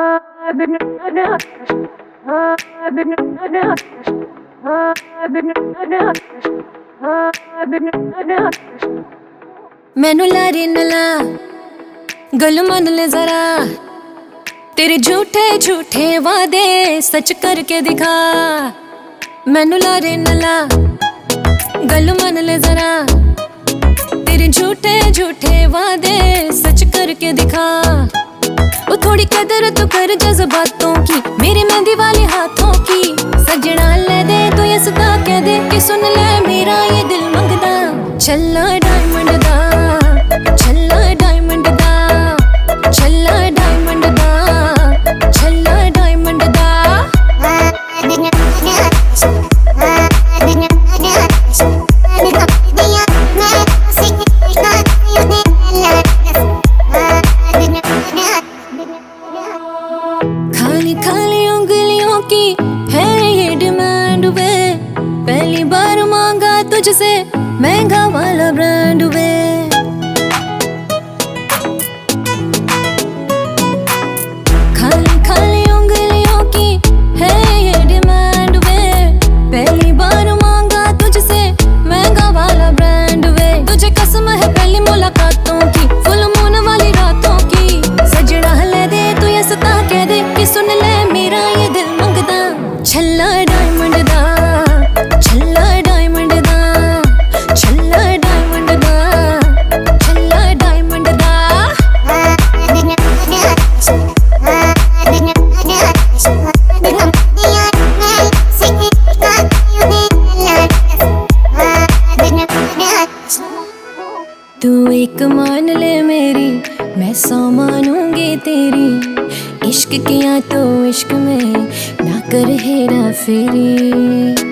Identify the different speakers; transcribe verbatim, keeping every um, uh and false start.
Speaker 1: मैनू लारी नला गल मन ले जरा, तेरे झूठे झूठे वादे सच करके दिखा। मैनू लारे नला गल मन ले जरा, तेरे झूठे झूठे वादे सच करके दिखा। वो थोड़ी कदर तो कर जज्बातों की, मेरे मेहंदी वाले हाथों की। सजना ले दे तो ये सदा कह दे कि सुन ले मेरा ये दिल मंगदा। छल्ला डायमंड दा, छल्ला डायमंड दा, छल्ला डायमंड दा, छल्ला डायमंड दा। खाली खाली उंगलियों की है ये डिमांड वे, पहली बार मांगा तुझसे महंगा वाला ब्रांड वे। खाली खाली उंगलियों की है ये डिमांड वे, पहली बार मांगा तुझसे महंगा वाला ब्रांड वे। तुझे कसम है पहली मुलाकातों की, फुल मून वाली रातों की। सजना ले दे तू ये सता कह दे कि सुन ले मेरा ये दिल मंगदा। छल्ला डायमंड दा, छल्ला डायमंड दा, छल्ला डायमंड दा, छल्ला डायमंड दा। तू एक मान ले मेरी, मैं सौ मानूंगी तेरी। इश्क किया तो इश्क में ना कर हेरा फेरी।